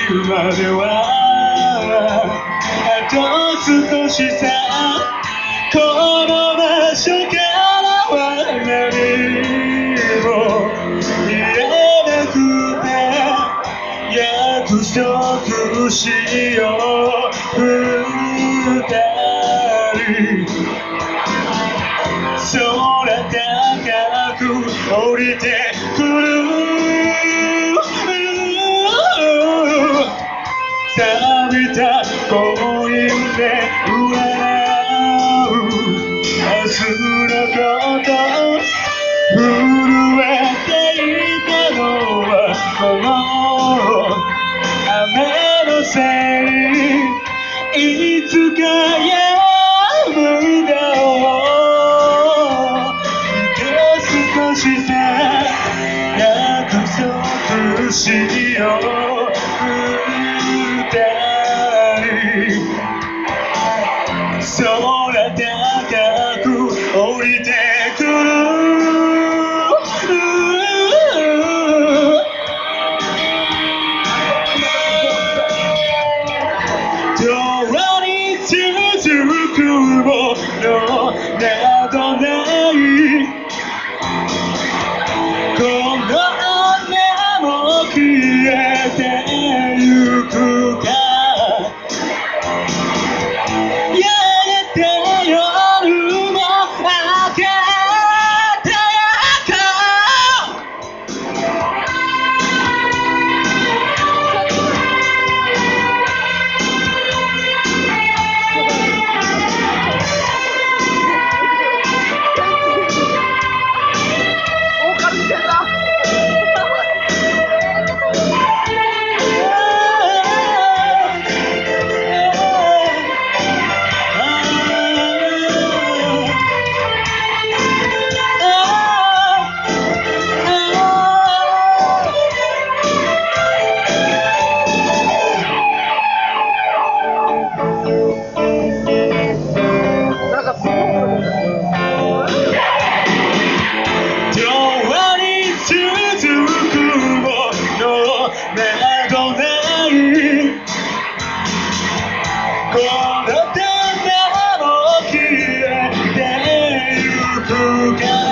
まではあと少しさこの場所からは何も言えなくて約束しよう二人空高く降りてくる錆びたコインで占う明日のこと震えていたのはこの雨のせいいつか止むだろう少しさ約束しよう二人空高く降りてくる永遠に続くものなどないこの雨も消えてゆくかやがて夜も明けてゆこの玉も消えてゆくか